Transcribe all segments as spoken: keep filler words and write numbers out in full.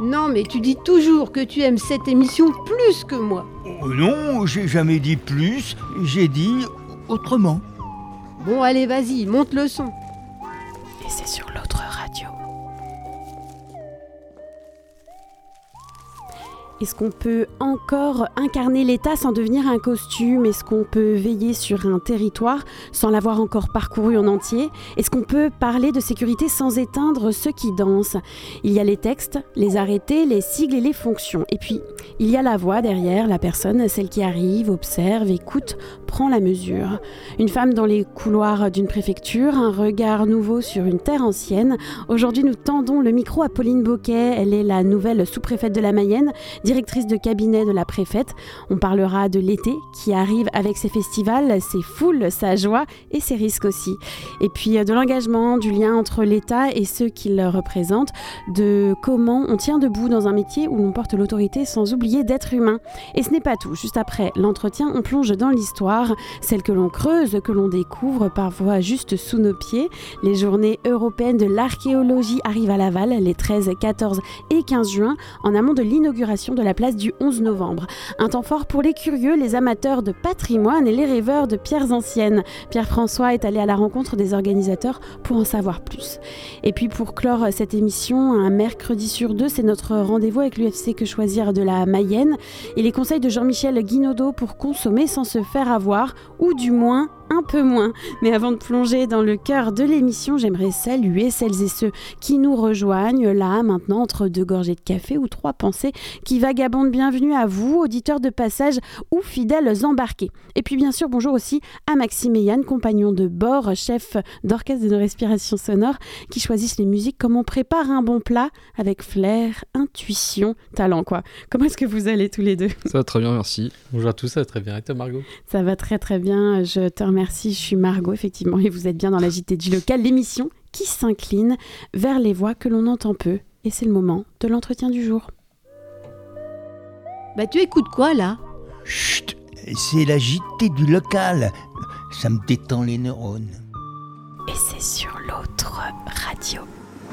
Non, mais tu dis toujours que tu aimes cette émission plus que moi. Oh non, j'ai jamais dit plus, j'ai dit autrement. Bon, allez, vas-y, monte le son. Et c'est sur l'autre radio. Est-ce qu'on peut encore incarner l'État sans devenir un costume ? Est-ce qu'on peut veiller sur un territoire sans l'avoir encore parcouru en entier ? Est-ce qu'on peut parler de sécurité sans éteindre ceux qui dansent ? Il y a les textes, les arrêtés, les sigles et les fonctions. Et puis, il y a la voix derrière, la personne, celle qui arrive, observe, écoute, prend la mesure. Une femme dans les couloirs d'une préfecture, un regard nouveau sur une terre ancienne. Aujourd'hui, nous tendons le micro à Pauline Boquet. Elle est la nouvelle sous-préfète de la Mayenne, directrice de cabinet de la préfète. On parlera de l'été qui arrive avec ses festivals, ses foules, sa joie et ses risques aussi. Et puis de l'engagement, du lien entre l'État et ceux qui le représentent, de comment on tient debout dans un métier où l'on porte l'autorité sans oublier d'être humain. Et ce n'est pas tout. Juste après l'entretien, on plonge dans l'histoire, celle que l'on creuse, que l'on découvre parfois juste sous nos pieds. Les journées européennes de l'archéologie arrivent à Laval les treize, quatorze et quinze juin, en amont de l'inauguration de la place du onze novembre. Un temps fort pour les curieux, les amateurs de patrimoine et les rêveurs de pierres anciennes. Pierre-François est allé à la rencontre des organisateurs pour en savoir plus. Et puis pour clore cette émission, un mercredi sur deux, c'est notre rendez-vous avec l'U F C Que Choisir de la Mayenne et les conseils de Jean-Michel Guinaudot pour consommer sans se faire avoir, ou du moins un peu moins. Mais avant de plonger dans le cœur de l'émission, j'aimerais saluer celles et ceux qui nous rejoignent là, maintenant, entre deux gorgées de café ou trois pensées qui vagabondent. Bienvenue à vous, auditeurs de passage ou fidèles embarqués. Et puis bien sûr, bonjour aussi à Maxime et Yann, compagnons de bord, chef d'orchestre de nos respirations sonores, qui choisissent les musiques comme on prépare un bon plat, avec flair, intuition, talent quoi. Comment est-ce que vous allez tous les deux ? Ça va très bien, merci. Bonjour à tous, ça va très bien. Et toi, Margot ? Ça va très très bien, je te remercie. Merci, je suis Margot, effectivement, et vous êtes bien dans la J T du local, l'émission qui s'incline vers les voix que l'on entend peu. Et c'est le moment de l'entretien du jour. Bah tu écoutes quoi là ? Chut, c'est la J T du local. Ça me détend les neurones. Et c'est sur l'autre radio.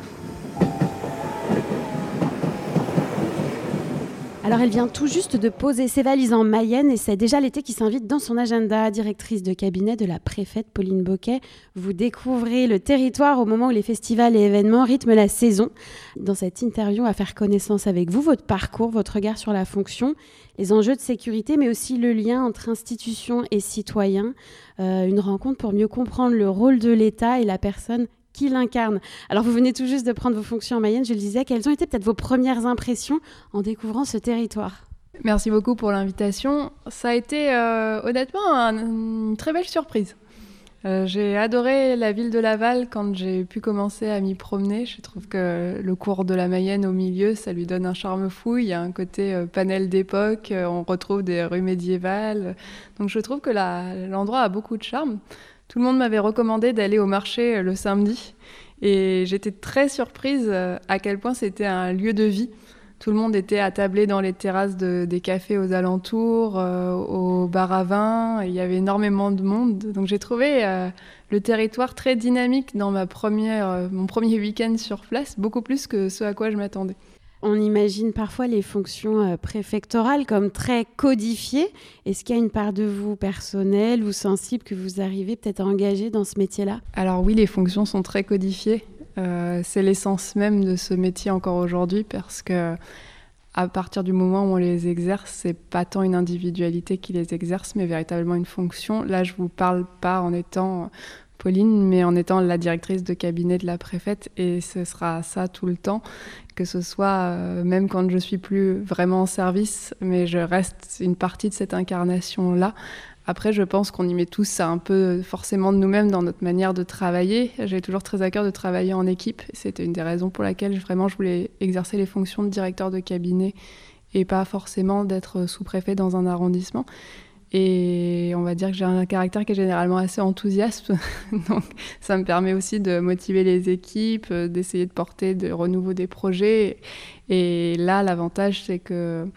Alors elle vient tout juste de poser ses valises en Mayenne et c'est déjà l'été qui s'invite dans son agenda. Directrice de cabinet de la préfète Pauline Boquet, vous découvrez le territoire au moment où les festivals et événements rythment la saison. Dans cette interview, à faire connaissance avec vous, votre parcours, votre regard sur la fonction, les enjeux de sécurité, mais aussi le lien entre institutions et citoyens. Euh, une rencontre pour mieux comprendre le rôle de l'État et la personne qui l'incarne. Alors vous venez tout juste de prendre vos fonctions en Mayenne, je le disais, quelles ont été peut-être vos premières impressions en découvrant ce territoire ? Merci beaucoup pour l'invitation. Ça a été euh, honnêtement un, une très belle surprise. Euh, j'ai adoré la ville de Laval quand j'ai pu commencer à m'y promener. Je trouve que le cours de la Mayenne au milieu, ça lui donne un charme fou. Il y a un côté euh, panel d'époque, euh, on retrouve des rues médiévales. Donc je trouve que la, l'endroit a beaucoup de charme. Tout le monde m'avait recommandé d'aller au marché le samedi et j'étais très surprise à quel point c'était un lieu de vie. Tout le monde était attablé dans les terrasses de, des cafés aux alentours, euh, au bar à vin. Il y avait énormément de monde. Donc j'ai trouvé euh, le territoire très dynamique dans ma première, euh, mon premier week-end sur place, beaucoup plus que ce à quoi je m'attendais. On imagine parfois les fonctions préfectorales comme très codifiées. Est-ce qu'il y a une part de vous personnelle ou sensible que vous arrivez peut-être à engager dans ce métier-là ? Alors oui, les fonctions sont très codifiées. Euh, c'est l'essence même de ce métier encore aujourd'hui parce que à partir du moment où on les exerce, c'est pas tant une individualité qui les exerce, mais véritablement une fonction. Là, je vous parle pas en étant Pauline, mais en étant la directrice de cabinet de la préfète, et ce sera ça tout le temps, que ce soit euh, même quand je suis plus vraiment en service, mais je reste une partie de cette incarnation-là. Après, je pense qu'on y met tous ça un peu forcément de nous-mêmes dans notre manière de travailler. J'ai toujours très à cœur de travailler en équipe. C'était une des raisons pour laquelle vraiment je voulais exercer les fonctions de directeur de cabinet et pas forcément d'être sous-préfet dans un arrondissement. Et on va dire que j'ai un caractère qui est généralement assez enthousiaste. Donc ça me permet aussi de motiver les équipes, d'essayer de porter de renouveau des projets. Et là, l'avantage, c'est que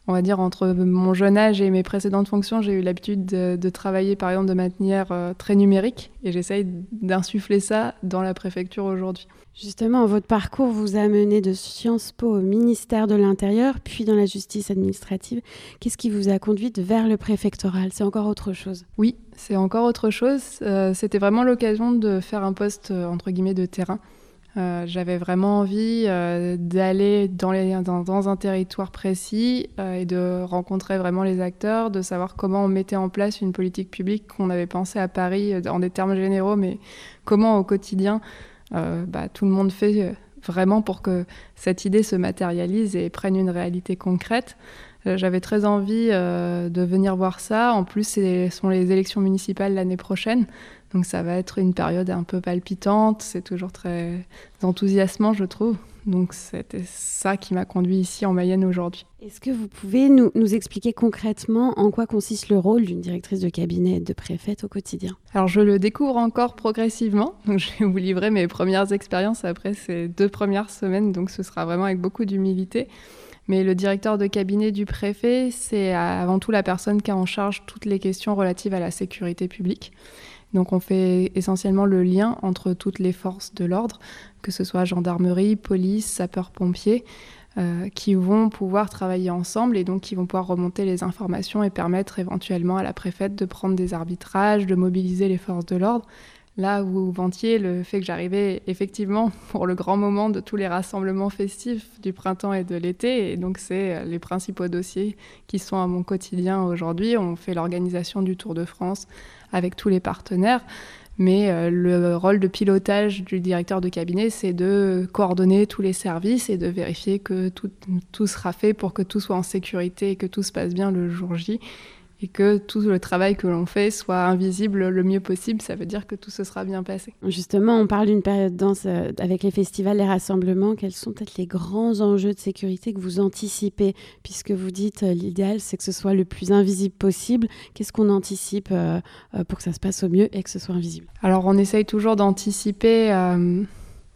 on va dire, entre mon jeune âge et mes précédentes fonctions, j'ai eu l'habitude de, de travailler, par exemple, de manière euh, très numérique. Et j'essaye d'insuffler ça dans la préfecture aujourd'hui. Justement, votre parcours vous a mené de Sciences Po au ministère de l'Intérieur, puis dans la justice administrative. Qu'est-ce qui vous a conduite vers le préfectoral ? C'est encore autre chose ? Oui, c'est encore autre chose. Euh, c'était vraiment l'occasion de faire un poste, euh, entre guillemets, de terrain. Euh, j'avais vraiment envie euh, d'aller dans, les, dans, dans un territoire précis euh, et de rencontrer vraiment les acteurs, de savoir comment on mettait en place une politique publique qu'on avait pensée à Paris en des termes généraux, mais comment au quotidien euh, bah, tout le monde fait vraiment pour que cette idée se matérialise et prenne une réalité concrète. Euh, j'avais très envie euh, de venir voir ça. En plus, ce sont les élections municipales l'année prochaine. Donc ça va être une période un peu palpitante, c'est toujours très enthousiasmant, je trouve. Donc c'était ça qui m'a conduit ici en Mayenne aujourd'hui. Est-ce que vous pouvez nous, nous expliquer concrètement en quoi consiste le rôle d'une directrice de cabinet et de préfète au quotidien ? Alors je le découvre encore progressivement, donc je vais vous livrer mes premières expériences après ces deux premières semaines, donc ce sera vraiment avec beaucoup d'humilité. Mais le directeur de cabinet du préfet, c'est avant tout la personne qui a en charge toutes les questions relatives à la sécurité publique. Donc on fait essentiellement le lien entre toutes les forces de l'ordre, que ce soit gendarmerie, police, sapeurs-pompiers, euh, qui vont pouvoir travailler ensemble et donc qui vont pouvoir remonter les informations et permettre éventuellement à la préfète de prendre des arbitrages, de mobiliser les forces de l'ordre. Là où vous vantiez le fait que j'arrivais effectivement pour le grand moment de tous les rassemblements festifs du printemps et de l'été. Et donc, c'est les principaux dossiers qui sont à mon quotidien aujourd'hui. On fait l'organisation du Tour de France avec tous les partenaires. Mais euh, le rôle de pilotage du directeur de cabinet, c'est de coordonner tous les services et de vérifier que tout, tout sera fait pour que tout soit en sécurité et que tout se passe bien le jour J. Et que tout le travail que l'on fait soit invisible le mieux possible, ça veut dire que tout se sera bien passé. Justement, on parle d'une période dense avec les festivals, les rassemblements. Quels sont peut-être les grands enjeux de sécurité que vous anticipez ? Puisque vous dites euh, l'idéal, c'est que ce soit le plus invisible possible. Qu'est-ce qu'on anticipe euh, pour que ça se passe au mieux et que ce soit invisible ? Alors, on essaye toujours d'anticiper... Euh...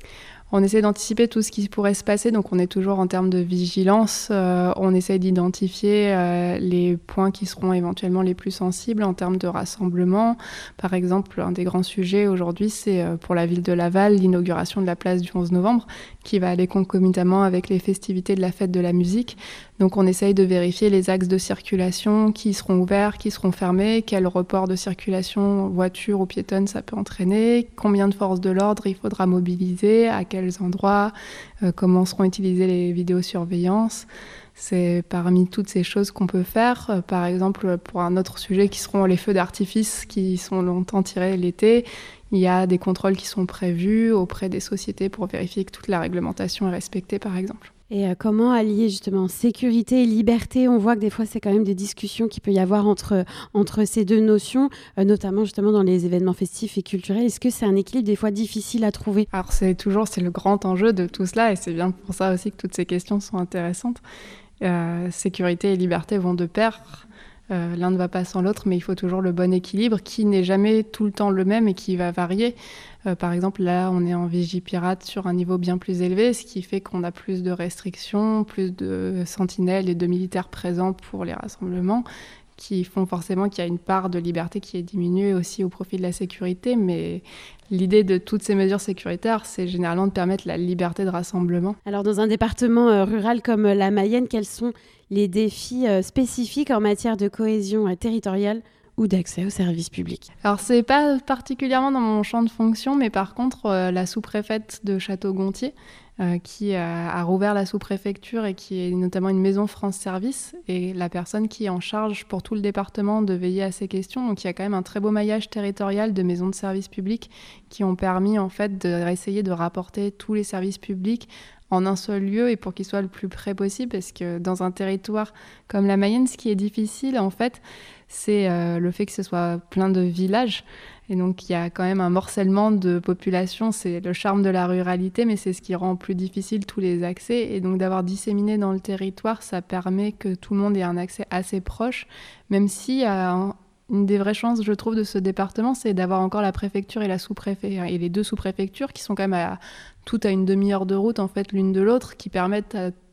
On essaie d'anticiper tout ce qui pourrait se passer, donc on est toujours en termes de vigilance. Euh, on essaie d'identifier euh, les points qui seront éventuellement les plus sensibles en termes de rassemblement. Par exemple, un des grands sujets aujourd'hui, c'est euh, pour la ville de Laval, l'inauguration de la place du onze novembre, qui va aller concomitamment avec les festivités de la fête de la musique. Donc on essaye de vérifier les axes de circulation, qui seront ouverts, qui seront fermés, quel report de circulation, voiture ou piétonne, ça peut entraîner, combien de forces de l'ordre il faudra mobiliser, à quels endroits, euh, comment seront utilisées les vidéosurveillances. C'est parmi toutes ces choses qu'on peut faire. Euh, par exemple, pour un autre sujet qui seront les feux d'artifice qui sont longtemps tirés l'été, il y a des contrôles qui sont prévus auprès des sociétés pour vérifier que toute la réglementation est respectée, par exemple. Et euh, comment allier justement sécurité et liberté ? On voit que des fois, c'est quand même des discussions qu'il peut y avoir entre, entre ces deux notions, euh, notamment justement dans les événements festifs et culturels. Est-ce que c'est un équilibre des fois difficile à trouver ? Alors c'est toujours c'est le grand enjeu de tout cela et c'est bien pour ça aussi que toutes ces questions sont intéressantes. Euh, sécurité et liberté vont de pair. Euh, l'un ne va pas sans l'autre, mais il faut toujours le bon équilibre qui n'est jamais tout le temps le même et qui va varier. Euh, par exemple, là, on est en Vigipirate sur un niveau bien plus élevé, ce qui fait qu'on a plus de restrictions, plus de sentinelles et de militaires présents pour les rassemblements, qui font forcément qu'il y a une part de liberté qui est diminuée aussi au profit de la sécurité. Mais l'idée de toutes ces mesures sécuritaires, c'est généralement de permettre la liberté de rassemblement. Alors, dans un département euh, rural comme euh, la Mayenne, quels sont les défis euh, spécifiques en matière de cohésion euh, territoriale ou d'accès aux services publics ? Alors, c'est pas particulièrement dans mon champ de fonction, mais par contre, euh, la sous-préfète de Château-Gontier, euh, qui a, a rouvert la sous-préfecture et qui est notamment une maison France Service, et la personne qui est en charge pour tout le département de veiller à ces questions. Donc, il y a quand même un très beau maillage territorial de maisons de services publics qui ont permis, en fait, d'essayer de rapporter tous les services publics en un seul lieu et pour qu'il soit le plus près possible, parce que dans un territoire comme la Mayenne, ce qui est difficile, en fait, c'est euh, le fait que ce soit plein de villages. Et donc, il y a quand même un morcellement de population. C'est le charme de la ruralité, mais c'est ce qui rend plus difficile tous les accès. Et donc, d'avoir disséminé dans le territoire, ça permet que tout le monde ait un accès assez proche, même si euh, une des vraies chances, je trouve, de ce département, c'est d'avoir encore la préfecture et la sous-préfecture, et les deux sous-préfectures qui sont quand même à, toutes à une demi-heure de route, en fait, l'une de l'autre, qui permettent à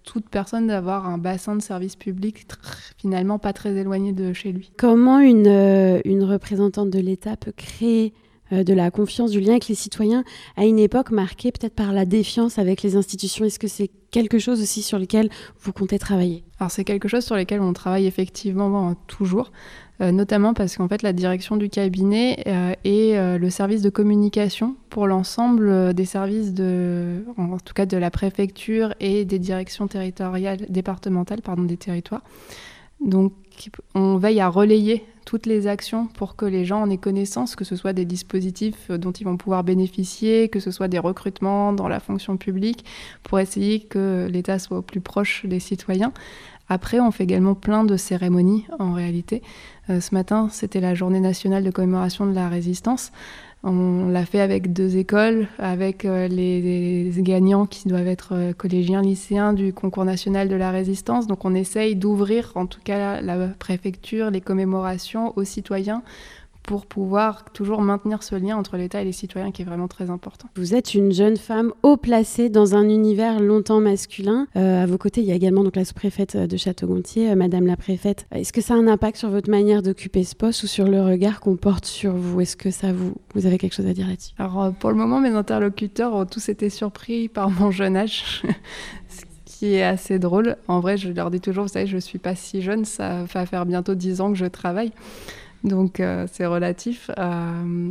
toute personne d'avoir un bassin de service public tr- finalement pas très éloigné de chez lui. Comment une, euh, une représentante de l'État peut créer euh, de la confiance, du lien avec les citoyens à une époque marquée peut-être par la défiance avec les institutions? Est-ce que c'est quelque chose aussi sur lequel vous comptez travailler? Alors c'est quelque chose sur lequel on travaille effectivement bon, toujours, euh, notamment parce qu'en fait la direction du cabinet euh, et euh, le service de communication pour l'ensemble euh, des services de, en tout cas de la préfecture et des directions territoriales, départementales pardon, des territoires. Donc on veille à relayer toutes les actions pour que les gens en aient connaissance, que ce soit des dispositifs dont ils vont pouvoir bénéficier, que ce soit des recrutements dans la fonction publique, pour essayer que l'État soit au plus proche des citoyens. Après, on fait également plein de cérémonies, en réalité. Euh, ce matin, c'était la journée nationale de commémoration de la Résistance. On l'a fait avec deux écoles, avec euh, les, les gagnants qui doivent être euh, collégiens, lycéens du concours national de la Résistance. Donc on essaye d'ouvrir, en tout cas, la préfecture, les commémorations aux citoyens pour pouvoir toujours maintenir ce lien entre l'État et les citoyens qui est vraiment très important. Vous êtes une jeune femme haut placée dans un univers longtemps masculin. Euh, à vos côtés, il y a également donc, la sous-préfète de Château-Gontier, euh, Madame la préfète. Est-ce que ça a un impact sur votre manière d'occuper ce poste ou sur le regard qu'on porte sur vous? Est-ce que ça vous, vous avez quelque chose à dire là-dessus? Alors pour le moment, mes interlocuteurs ont tous été surpris par mon jeune âge. Qui est assez drôle. En vrai, je leur dis toujours, vous savez, je ne suis pas si jeune, ça va faire bientôt dix ans que je travaille. Donc euh, c'est relatif. Euh,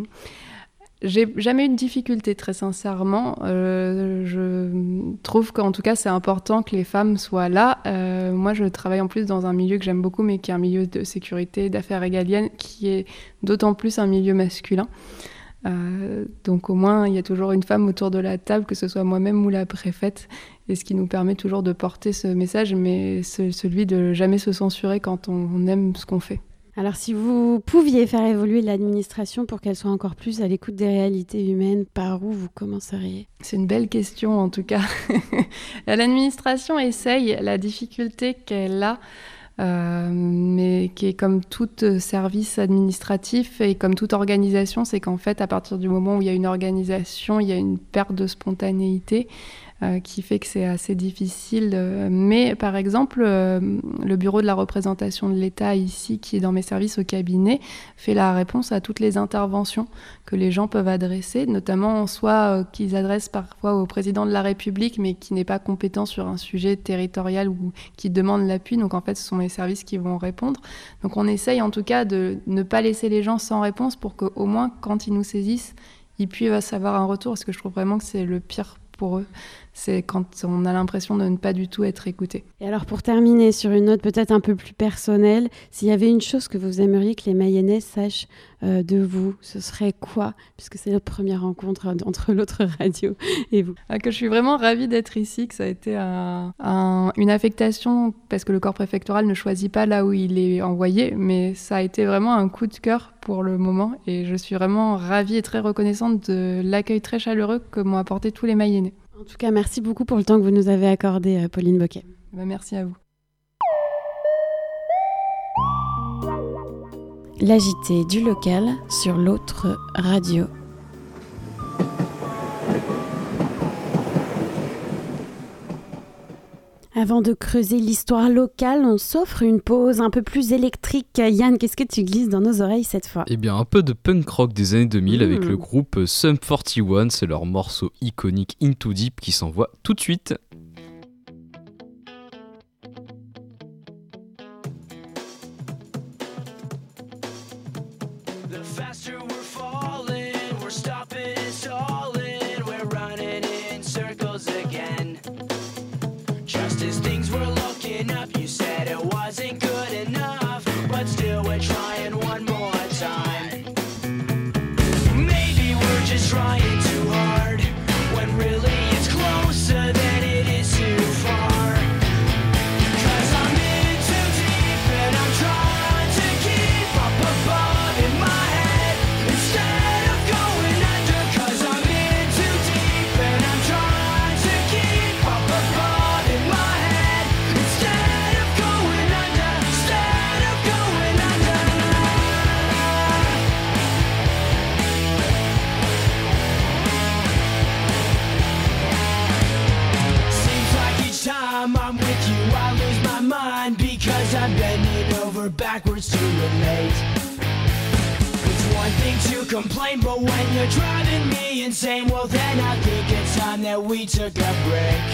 j'ai jamais eu de difficulté, très sincèrement. Euh, je trouve qu'en tout cas c'est important que les femmes soient là. Euh, moi je travaille en plus dans un milieu que j'aime beaucoup, mais qui est un milieu de sécurité, d'affaires régaliennes, qui est d'autant plus un milieu masculin. Euh, donc au moins il y a toujours une femme autour de la table, que ce soit moi-même ou la préfète, et ce qui nous permet toujours de porter ce message, mais ce, celui de jamais se censurer quand on, on aime ce qu'on fait. Alors si vous pouviez faire évoluer l'administration pour qu'elle soit encore plus à l'écoute des réalités humaines, par où vous commenceriez? C'est une belle question en tout cas. L'administration essaye, la difficulté qu'elle a, euh, mais qui est comme tout service administratif et comme toute organisation, c'est qu'en fait à partir du moment où il y a une organisation, il y a une perte de spontanéité. Euh, qui fait que c'est assez difficile. Euh, mais par exemple, euh, le bureau de la représentation de l'État ici, qui est dans mes services au cabinet, fait la réponse à toutes les interventions que les gens peuvent adresser, notamment soit euh, qu'ils adressent parfois au président de la République, mais qui n'est pas compétent sur un sujet territorial ou qui demande l'appui. Donc en fait, ce sont les services qui vont répondre. Donc on essaye en tout cas de ne pas laisser les gens sans réponse pour qu'au moins, quand ils nous saisissent, ils puissent avoir un retour, parce que je trouve vraiment que c'est le pire pour eux. C'est quand on a l'impression de ne pas du tout être écouté. Et alors pour terminer sur une note peut-être un peu plus personnelle, s'il y avait une chose que vous aimeriez que les Mayennais sachent euh, de vous, ce serait quoi? Puisque c'est notre première rencontre entre l'autre radio et vous. Ah, que je suis vraiment ravie d'être ici, que ça a été un, un, une affectation, parce que le corps préfectoral ne choisit pas là où il est envoyé, mais ça a été vraiment un coup de cœur pour le moment, et je suis vraiment ravie et très reconnaissante de l'accueil très chaleureux que m'ont apporté tous les Mayennais. En tout cas, merci beaucoup pour le temps que vous nous avez accordé, Pauline Boquet. Ben, merci à vous. L'A J T du local sur l'autre radio. Avant de creuser l'histoire locale, on s'offre une pause un peu plus électrique. Yann, qu'est-ce que tu glisses dans nos oreilles cette fois? Eh bien, un peu de punk rock des années deux mille mmh. avec le groupe Sum quarante et un. C'est leur morceau iconique Into Deep qui s'envoie tout de suite. Trying too hard when really it's closer than it is. backwards to relate. It's one thing to complain, but when you're driving me insane, well then I think it's time that we took a break.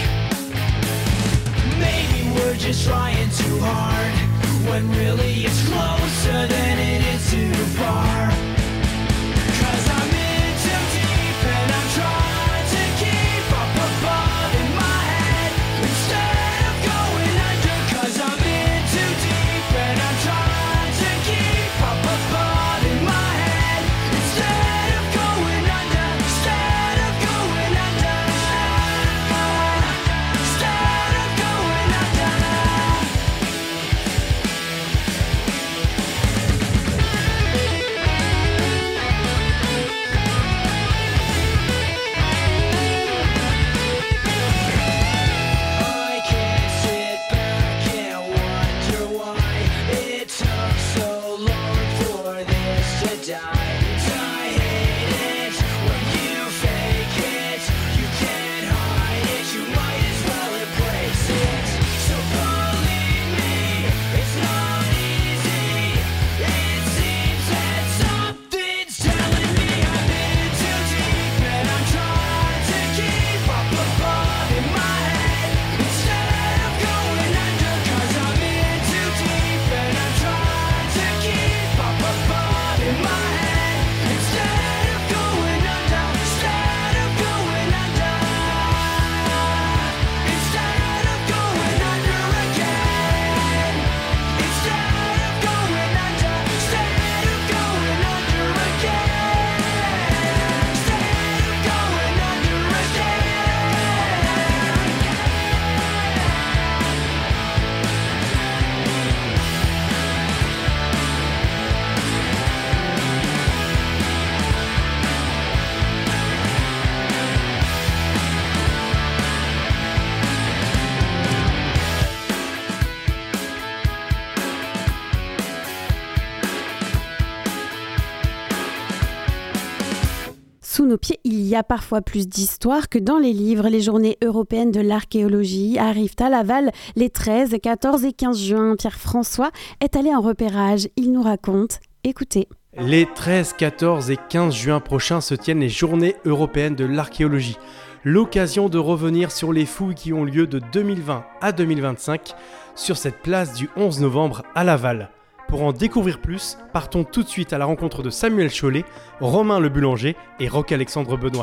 Maybe we're just trying too hard, when really it's closer than it is too far. Cause I'm in too deep and I'm trying to keep up above in my head instead of going under. Cause I'm in too deep and I'm trying to keep up above in my head instead of going under. Instead of going under. Instead of going under. I can't sit back and wonder why it took so long for this to die. I hate it when you fake it. You can't hide it. You might as well embrace it. So believe me, it's not easy. It seems that something's telling me I'm in too deep and I'm trying to keep up above in my head instead of going under. Cause I'm in too deep and I'm trying to keep up above in my head instead of going under. Instead of going under. Instead of going under again. Instead of going under. Instead of going under again. Instead of going under Sous nos pieds, il y a parfois plus d'histoire que dans les livres. Les journées européennes de l'archéologie arrivent à Laval les treize, quatorze et quinze juin. Pierre-François est allé en repérage. Il nous raconte. Écoutez. Les treize, quatorze et quinze juin prochains se tiennent les journées européennes de l'archéologie. L'occasion de revenir sur les fouilles qui ont lieu de deux mille vingt à deux mille vingt-cinq sur cette place du onze novembre à Laval. Pour en découvrir plus, partons tout de suite à la rencontre de Samuel Chollet, Romain Le Boulanger et Roch-Alexandre Benoît.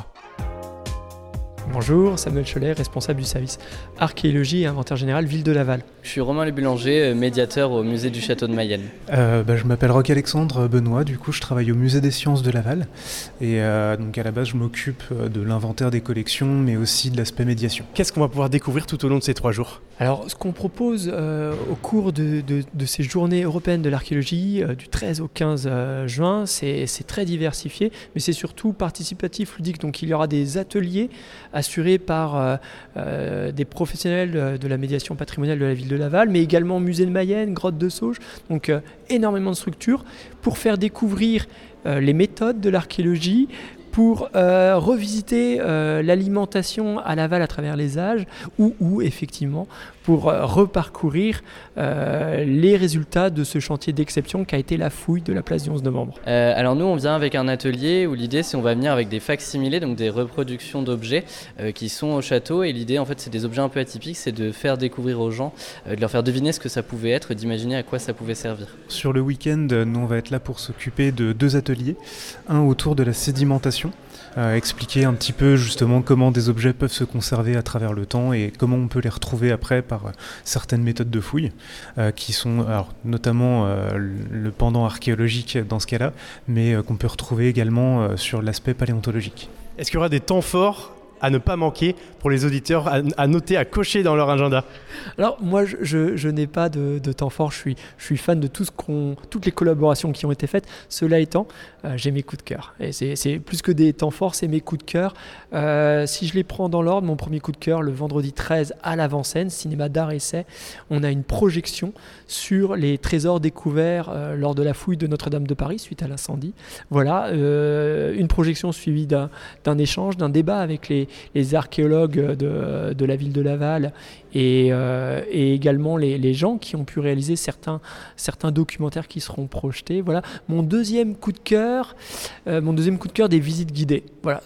Bonjour, Samuel Chollet, responsable du service archéologie et inventaire général Ville de Laval. Je suis Romain Le Boulanger, médiateur au musée du Château de Mayenne. Euh, bah, je m'appelle Roch-Alexandre Benoît, du coup je travaille au musée des sciences de Laval. Et euh, donc à la base je m'occupe de l'inventaire des collections, mais aussi de l'aspect médiation. Qu'est-ce qu'on va pouvoir découvrir tout au long de ces trois jours ? Alors ce qu'on propose euh, au cours de, de, de ces journées européennes de l'archéologie, euh, du treize au quinze juin, c'est, c'est très diversifié, mais c'est surtout participatif, ludique. Donc il y aura des ateliers assurés par euh, euh, des professionnels de la médiation patrimoniale de la ville de Laval, mais également musée de Mayenne, grotte de Sauge, donc euh, énormément de structures pour faire découvrir euh, les méthodes de l'archéologie, pour euh, revisiter euh, l'alimentation à Laval à travers les âges, ou, ou effectivement pour euh, reparcourir euh, les résultats de ce chantier d'exception qu'a été la fouille de la place du onze novembre. Euh, alors nous on vient avec un atelier où l'idée c'est on va venir avec des facsimilés, donc des reproductions d'objets euh, qui sont au château, et l'idée en fait c'est des objets un peu atypiques, c'est de faire découvrir aux gens, euh, de leur faire deviner ce que ça pouvait être, d'imaginer à quoi ça pouvait servir. Sur le week-end, nous on va être là pour s'occuper de deux ateliers, un autour de la sédimentation, Euh, expliquer un petit peu justement comment des objets peuvent se conserver à travers le temps et comment on peut les retrouver après par euh, certaines méthodes de fouille euh, qui sont alors, notamment euh, le pendant archéologique dans ce cas-là, mais euh, qu'on peut retrouver également euh, sur l'aspect paléontologique. Est-ce qu'il y aura des temps forts à ne pas manquer pour les auditeurs, à, à noter, à cocher dans leur agenda? Alors moi je, je, je n'ai pas de, de temps fort, je suis, je suis fan de tout ce qu'on, toutes les collaborations qui ont été faites. Cela étant, euh, j'ai mes coups de cœur. Et c'est, c'est plus que des temps forts, c'est mes coups de cœur. Euh, si je les prends dans l'ordre, mon premier coup de cœur, le vendredi treize à l'Avant-Scène, cinéma d'art essai, on a une projection sur les trésors découverts euh, lors de la fouille de Notre-Dame de Paris suite à l'incendie. Voilà, euh, une projection suivie d'un, d'un échange, d'un débat avec les les, les archéologues de, de la ville de Laval et, euh, et également les, les gens qui ont pu réaliser certains, certains documentaires qui seront projetés. Voilà. Mon deuxième coup de cœur, euh, mon deuxième coup de cœur des visites guidées. Voilà.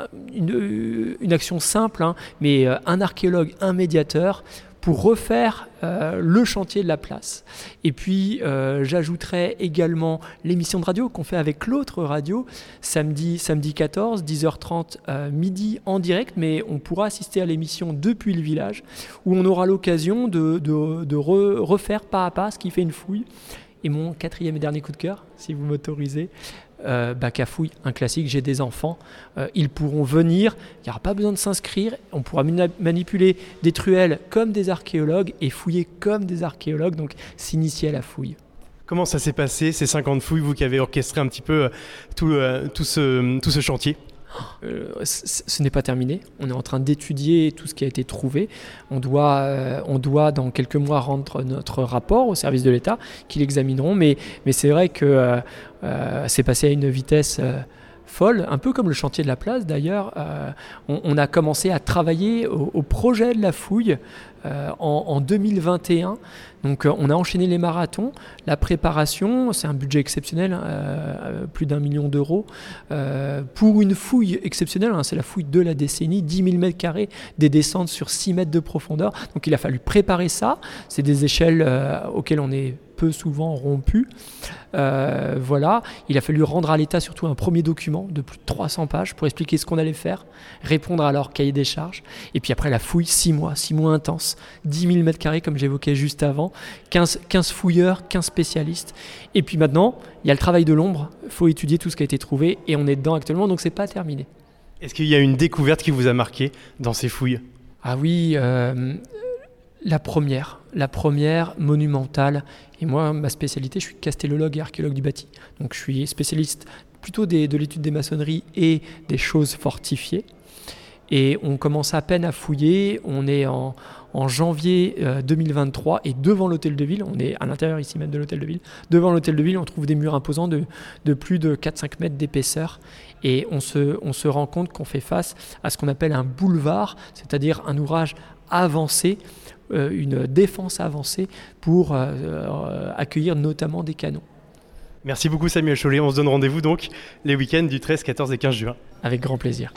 Une, une action simple, hein, mais un archéologue, un médiateur, pour refaire euh, le chantier de la place. Et puis, euh, j'ajouterai également l'émission de radio qu'on fait avec l'autre radio, samedi, samedi quatorze, dix heures trente, euh, midi en direct, mais on pourra assister à l'émission depuis le village, où on aura l'occasion de, de, de re, refaire pas à pas ce qui fait une fouille. Et mon quatrième et dernier coup de cœur, si vous m'autorisez, euh, bac à fouille, un classique, j'ai des enfants, euh, ils pourront venir, il n'y aura pas besoin de s'inscrire, on pourra mani- manipuler des truelles comme des archéologues et fouiller comme des archéologues, donc s'initier à la fouille. Comment ça s'est passé, ces cinquante fouilles, vous qui avez orchestré un petit peu tout, euh, tout, ce, tout ce chantier ? Euh, c- ce n'est pas terminé. On est en train d'étudier tout ce qui a été trouvé. On doit, euh, on doit dans quelques mois rendre notre rapport au service de l'État, qui l'examineront. Mais, mais c'est vrai que euh, euh, c'est passé à une vitesse euh, folle, un peu comme le chantier de la place d'ailleurs. Euh, on, on a commencé à travailler au, au projet de la fouille euh, en, en deux mille vingt et un. Donc euh, on a enchaîné les marathons, la préparation, c'est un budget exceptionnel, euh, plus d'un million d'euros, euh, pour une fouille exceptionnelle, hein, c'est la fouille de la décennie, dix mille mètres carrés, des descentes sur six mètres de profondeur. Donc il a fallu préparer ça, c'est des échelles euh, auxquelles on est peu souvent rompu. Euh, voilà, il a fallu rendre à l'État surtout un premier document de plus de trois cents pages pour expliquer ce qu'on allait faire, répondre à leur cahier des charges. Et puis après la fouille, six mois, six mois intenses, dix mille mètres carrés comme j'évoquais juste avant, quinze, quinze fouilleurs, quinze spécialistes. Et puis maintenant, il y a le travail de l'ombre, il faut étudier tout ce qui a été trouvé et on est dedans actuellement, donc c'est pas terminé. Est-ce qu'il y a une découverte qui vous a marqué dans ces fouilles ? Ah oui, euh, la première, la première monumentale. Et moi, ma spécialité, je suis castellologue et archéologue du bâti. Donc je suis spécialiste plutôt des, de l'étude des maçonneries et des choses fortifiées. Et on commence à peine à fouiller, on est en, en janvier euh, deux mille vingt-trois et devant l'hôtel de ville, on est à l'intérieur ici même de l'hôtel de ville, devant l'hôtel de ville on trouve des murs imposants de, de plus de quatre à cinq mètres d'épaisseur et on se, on se rend compte qu'on fait face à ce qu'on appelle un boulevard, c'est-à-dire un ouvrage avancé, euh, une défense avancée pour euh, euh, accueillir notamment des canons. Merci beaucoup Samuel Chollet, on se donne rendez-vous donc les week-ends du treize, quatorze et quinze juin. Avec grand plaisir.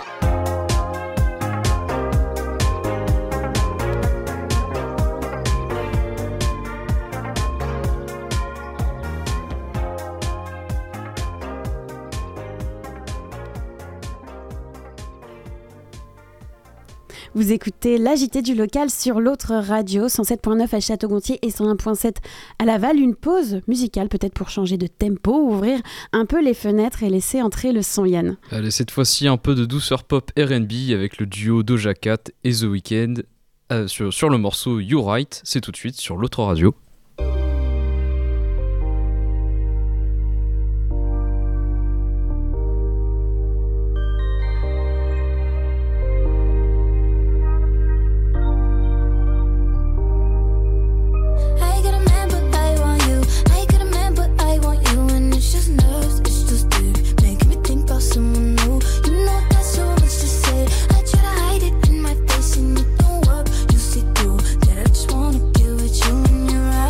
Vous écoutez l'A J T du local sur l'autre radio, cent sept virgule neuf à Château-Gontier et cent un virgule sept à Laval. Une pause musicale peut-être pour changer de tempo, ouvrir un peu les fenêtres et laisser entrer le son, Yann. Allez, cette fois-ci un peu de douceur pop R and B avec le duo Doja Cat et The Weeknd euh, sur, sur le morceau You Right. C'est tout de suite sur l'autre radio. That I just wanna get with you and you're right.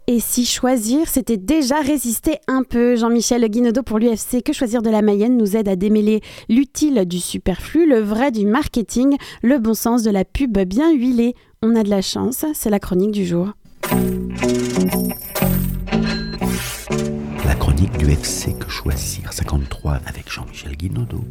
Et si choisir, c'était déjà résister un peu. Jean-Michel Guinaudot pour l'U F C Que Choisir de la Mayenne nous aide à démêler l'utile du superflu, le vrai du marketing, le bon sens de la pub bien huilée. On a de la chance, c'est la chronique du jour. La chronique du F C Que Choisir cinquante-trois avec Jean-Michel Guinaudot.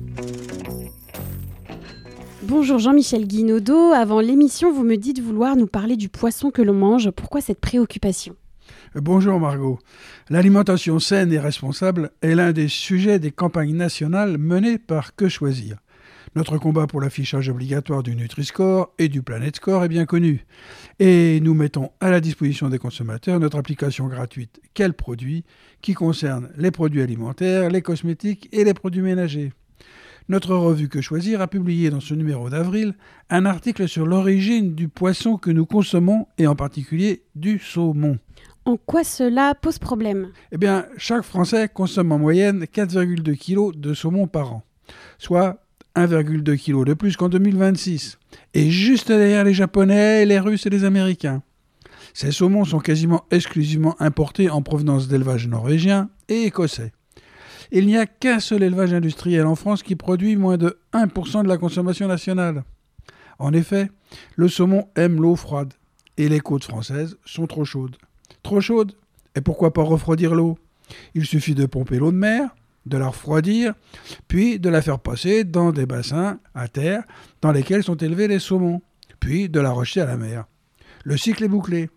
Bonjour Jean-Michel Guinaudot, avant l'émission vous me dites vouloir nous parler du poisson que l'on mange. Pourquoi cette préoccupation ? Bonjour Margot. L'alimentation saine et responsable est l'un des sujets des campagnes nationales menées par Que Choisir. Notre combat pour l'affichage obligatoire du Nutri-Score et du Planet Score est bien connu. Et nous mettons à la disposition des consommateurs notre application gratuite Quels produits qui concerne les produits alimentaires, les cosmétiques et les produits ménagers. Notre revue Que Choisir a publié dans ce numéro d'avril un article sur l'origine du poisson que nous consommons et en particulier du saumon. En quoi cela pose problème ? Eh bien, chaque Français consomme en moyenne quatre virgule deux kilos de saumon par an, soit un virgule deux kilos de plus qu'en deux mille vingt-six, et juste derrière les Japonais, les Russes et les Américains. Ces saumons sont quasiment exclusivement importés en provenance d'élevages norvégiens et écossais. Il n'y a qu'un seul élevage industriel en France qui produit moins de un pour cent de la consommation nationale. En effet, le saumon aime l'eau froide et les côtes françaises sont trop chaudes. Trop chaudes ? Et pourquoi pas refroidir l'eau ? Il suffit de pomper l'eau de mer, de la refroidir, puis de la faire passer dans des bassins à terre dans lesquels sont élevés les saumons, puis de la rejeter à la mer. Le cycle est bouclé.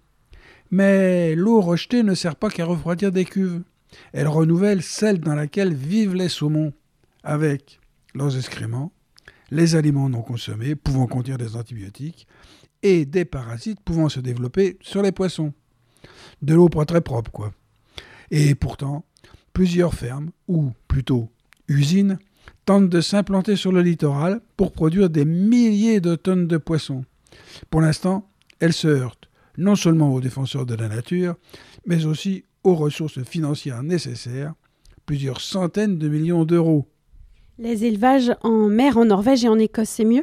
Mais l'eau rejetée ne sert pas qu'à refroidir des cuves. Elle renouvelle celle dans laquelle vivent les saumons, avec leurs excréments, les aliments non consommés pouvant contenir des antibiotiques et des parasites pouvant se développer sur les poissons. De l'eau pas très propre, quoi. Et pourtant, plusieurs fermes, ou plutôt usines, tentent de s'implanter sur le littoral pour produire des milliers de tonnes de poissons. Pour l'instant, elles se heurtent non seulement aux défenseurs de la nature, mais aussi aux ressources financières nécessaires, plusieurs centaines de millions d'euros. Les élevages en mer, en Norvège et en Écosse, c'est mieux ?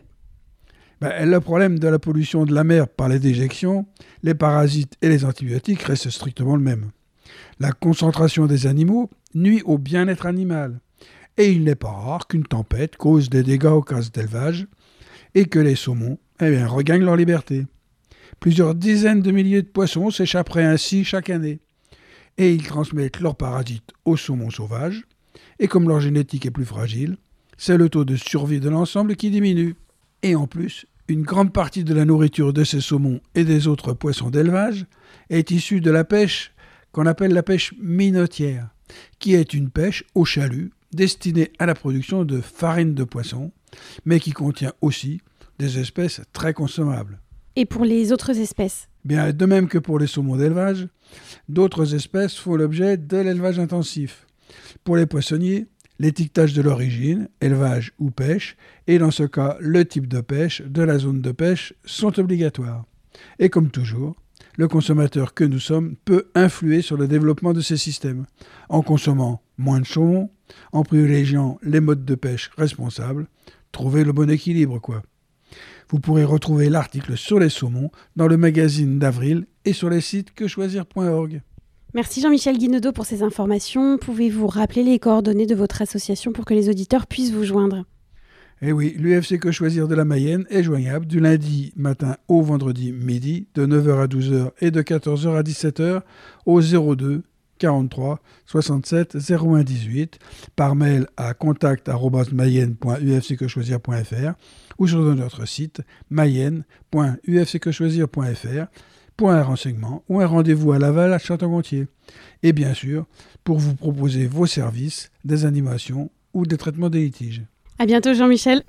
Ben, le problème de la pollution de la mer par les déjections, les parasites et les antibiotiques reste strictement le même. La concentration des animaux nuit au bien-être animal. Et il n'est pas rare qu'une tempête cause des dégâts aux cases d'élevage et que les saumons eh bien, regagnent leur liberté. Plusieurs dizaines de milliers de poissons s'échapperaient ainsi chaque année. Et ils transmettent leurs parasites aux saumons sauvages. Et comme leur génétique est plus fragile, c'est le taux de survie de l'ensemble qui diminue. Et en plus, une grande partie de la nourriture de ces saumons et des autres poissons d'élevage est issue de la pêche qu'on appelle la pêche minotière, qui est une pêche au chalut destinée à la production de farine de poisson, mais qui contient aussi des espèces très consommables. Et pour les autres espèces ? Bien, de même que pour les saumons d'élevage, d'autres espèces font l'objet de l'élevage intensif. Pour les poissonniers, l'étiquetage de l'origine, élevage ou pêche, et dans ce cas, le type de pêche de la zone de pêche sont obligatoires. Et comme toujours, le consommateur que nous sommes peut influer sur le développement de ces systèmes, en consommant moins de saumon, en privilégiant les modes de pêche responsables, trouver le bon équilibre, quoi. Vous pourrez retrouver l'article sur les saumons dans le magazine d'avril et sur les sites que choisir point org. Merci Jean-Michel Guinaudot pour ces informations. Pouvez-vous rappeler les coordonnées de votre association pour que les auditeurs puissent vous joindre ? Eh oui, l'U F C Que Choisir de la Mayenne est joignable du lundi matin au vendredi midi, de neuf heures à douze heures et de quatorze heures à dix-sept heures au zéro deux quarante-trois soixante-sept zéro un dix-huit, par mail à contact arobase mayenne point u f c que choisir point f r ou sur notre site mayenne point u f c que choisir point f r pour un renseignement ou un rendez-vous à Laval à Château-Gontier. Et bien sûr, pour vous proposer vos services, des animations ou des traitements des litiges. À bientôt Jean-Michel.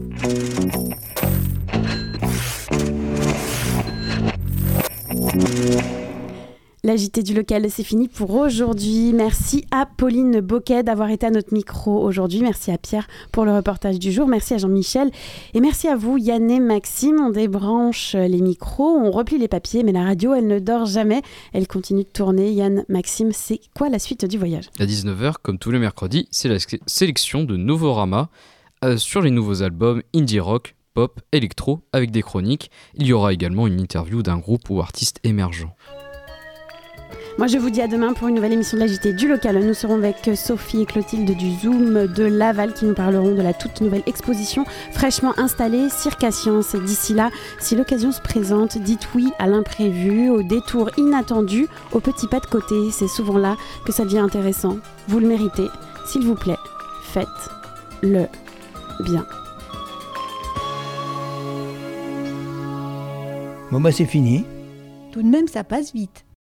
La J T du local, c'est fini pour aujourd'hui. Merci à Pauline Boquet d'avoir été à notre micro aujourd'hui. Merci à Pierre pour le reportage du jour. Merci à Jean-Michel. Et merci à vous, Yann et Maxime. On débranche les micros, on replie les papiers, mais la radio, elle ne dort jamais. Elle continue de tourner. Yann, Maxime, c'est quoi la suite du voyage ? À dix-neuf heures, comme tous les mercredis, c'est la sélection de Novorama euh, sur les nouveaux albums indie rock, pop, électro, avec des chroniques. Il y aura également une interview d'un groupe ou artiste émergent. Moi, je vous dis à demain pour une nouvelle émission de l'A J T du local. Nous serons avec Sophie et Clotilde du Zoom de Laval qui nous parleront de la toute nouvelle exposition fraîchement installée Cirque à Science. Et d'ici là, si l'occasion se présente, dites oui à l'imprévu, au détour inattendu, au petit pas de côté. C'est souvent là que ça devient intéressant. Vous le méritez. S'il vous plaît, faites-le bien. Bon bah c'est fini. Tout de même, ça passe vite.